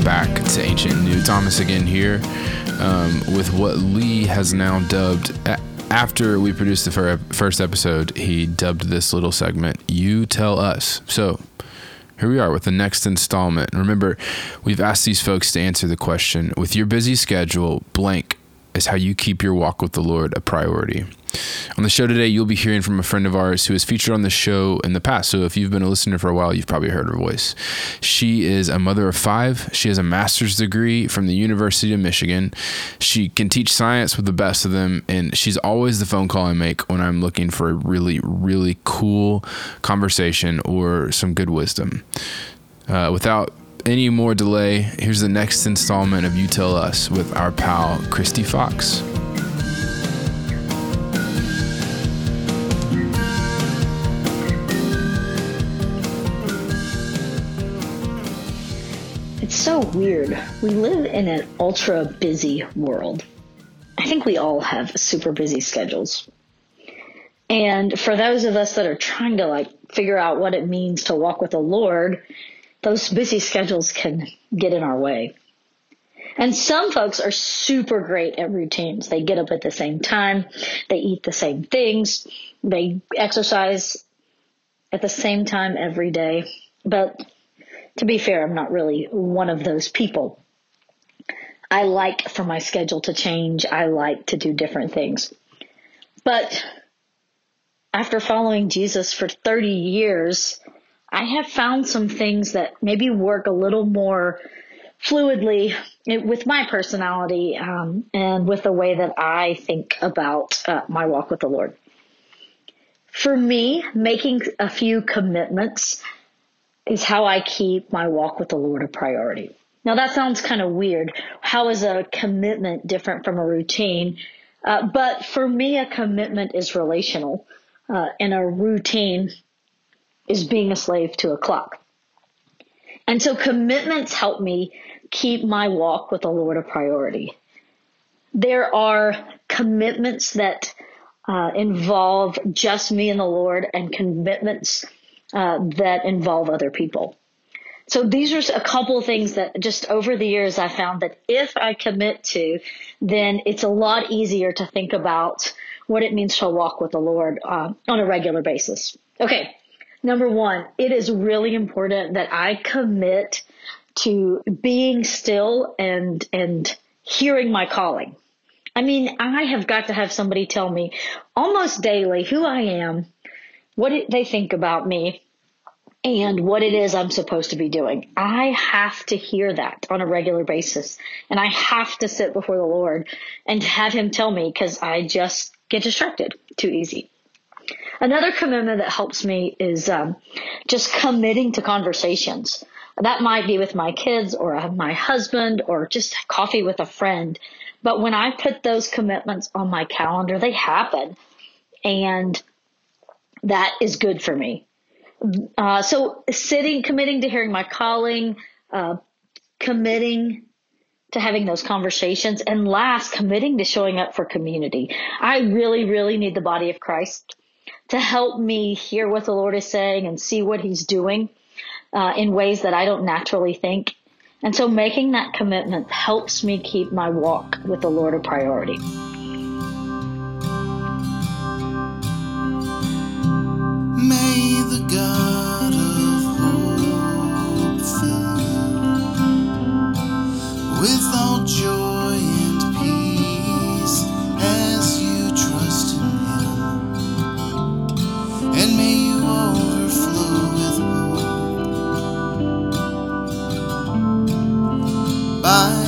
back to Ancient and New. Thomas again here with what Lee has now dubbed, after we produced the first episode, he dubbed this little segment, You Tell Us. So here we are with the next installment. Remember, we've asked these folks to answer the question, with your busy schedule, blank is how you keep your walk with the Lord a priority. On the show today, you'll be hearing from a friend of ours who has featured on the show in the past. So if you've been a listener for a while, you've probably heard her voice. She is a mother of 5. She has a master's degree from the University of Michigan. She can teach science with the best of them. And she's always the phone call I make when I'm looking for a really, really cool conversation or some good wisdom. Without any more delay, here's the next installment of You Tell Us with our pal, Christy Fox. It's so weird. We live in an ultra busy world. I think we all have super busy schedules. And for those of us that are trying to figure out what it means to walk with the Lord, those busy schedules can get in our way. And some folks are super great at routines. They get up at the same time. They eat the same things. They exercise at the same time every day. But to be fair, I'm not really one of those people. I like for my schedule to change. I like to do different things. But after following Jesus for 30 years, I have found some things that maybe work a little more fluidly with my personality and with the way that I think about my walk with the Lord. For me, making a few commitments is how I keep my walk with the Lord a priority. Now, that sounds kind of weird. How is a commitment different from a routine? But for me, a commitment is relational, and a routine is being a slave to a clock. And so commitments help me keep my walk with the Lord a priority. There are commitments that involve just me and the Lord, and commitments that involve other people. So these are a couple of things that just over the years I found that if I commit to, then it's a lot easier to think about what it means to walk with the Lord on a regular basis. Okay, number 1, it is really important that I commit to being still and hearing my calling. I mean, I have got to have somebody tell me almost daily who I am, what they think about me, and what it is I'm supposed to be doing. I have to hear that on a regular basis, and I have to sit before the Lord and have him tell me, because I just get distracted too easy. Another commitment that helps me is just committing to conversations. That might be with my kids or my husband or just coffee with a friend. But when I put those commitments on my calendar, they happen. And that is good for me. So committing to hearing my calling, committing to having those conversations, and last, committing to showing up for community. I really, really need the body of Christ to help me hear what the Lord is saying and see what he's doing in ways that I don't naturally think. And so making that commitment helps me keep my walk with the Lord a priority. May the God of hope fill you with all joy and peace as you trust in him, and may you overflow with hope by